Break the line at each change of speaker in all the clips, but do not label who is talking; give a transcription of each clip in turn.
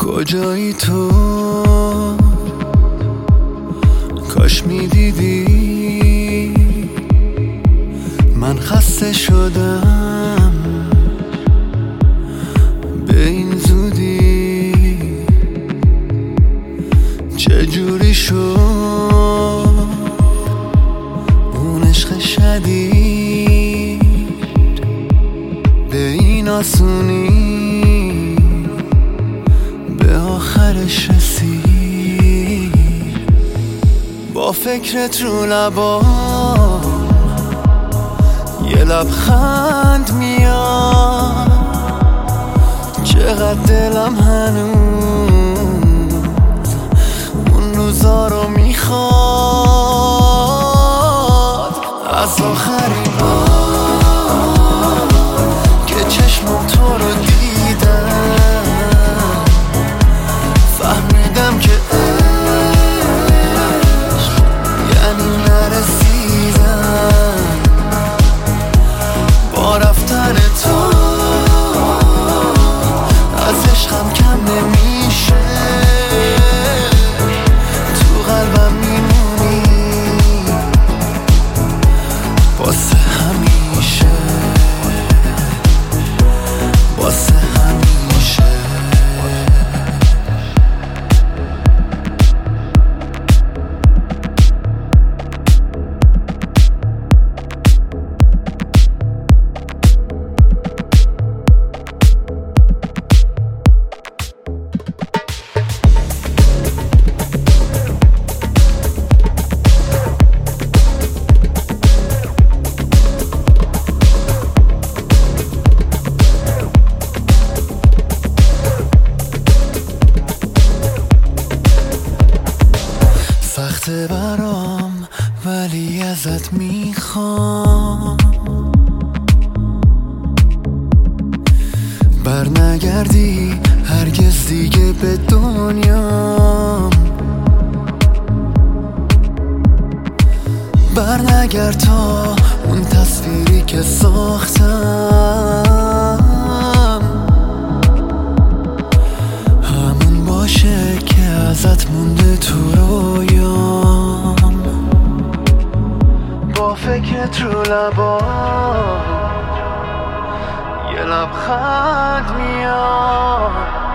کجایی تو؟ کاش میدیدی من خسته شدم به این زودی. چجوری شد اون عشق شدید به این آسونی به آخرش رسید؟ با فکرت رو لبام یه لبخند میاد، چقدر دلم هنوز اون روزا رو میخواد. از آخرین بار که چشمم تو رو دیدم فهمیدم که عشق یعنی نرسیدن. با رفتن تو از عشقم کم نمیشه، تو قلبم میمونی واسه همیشه، واسه همیشه. سخته برام ولی ازت میخوام برنگردی هرگز دیگه به دنیام. برنگرد تا اون تصویری که ساختم همون باشه که ازت مونده تو رویام. با فکرت رو لبام یه لبخند میاد،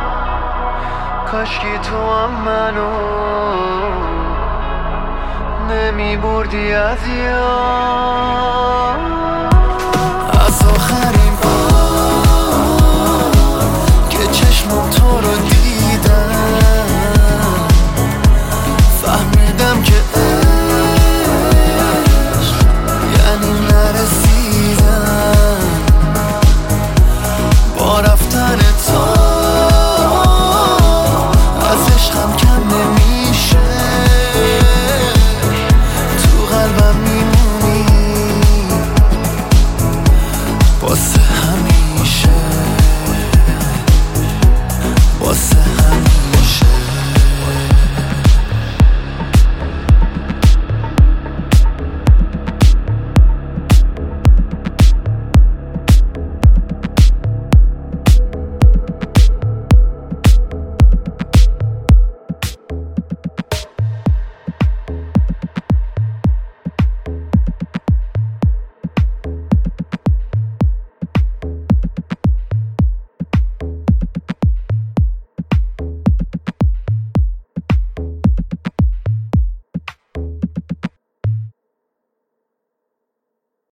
کاشکی تو هم منو نمی بردی از یاد. از آخرین بار که چشمم تو رو دیدم فهمیدم که عشق یعنی نرسیدن. با رفتن تو از عشقم کم نمیشه، تو قلبم میمونی واسه همیشه.